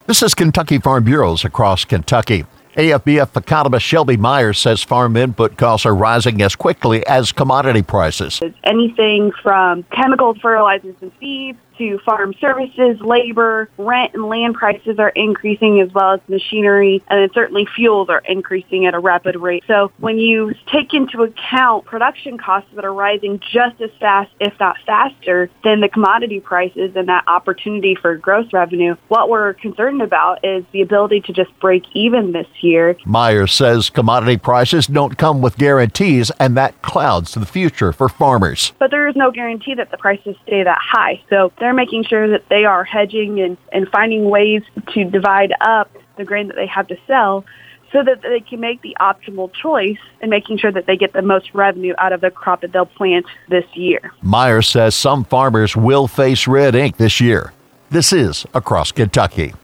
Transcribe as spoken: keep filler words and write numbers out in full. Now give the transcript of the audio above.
This is Kentucky Farm Bureaus across Kentucky. A F B F economist Shelby Myers says farm input costs are rising as quickly as commodity prices. Anything from chemical fertilizers and seeds to farm services, labor, rent, and land prices are increasing, as well as machinery, and then certainly fuels are increasing at a rapid rate. So when you take into account production costs that are rising just as fast, if not faster, than the commodity prices and that opportunity for gross revenue, what we're concerned about is the ability to just break even this year. Myers says commodity prices don't come with guarantees, and that clouds the future for farmers. But there is no guarantee that the prices stay that high. So they're making sure that they are hedging and, and finding ways to divide up the grain that they have to sell so that they can make the optimal choice and making sure that they get the most revenue out of the crop that they'll plant this year. Myers says some farmers will face red ink this year. This is Across Kentucky.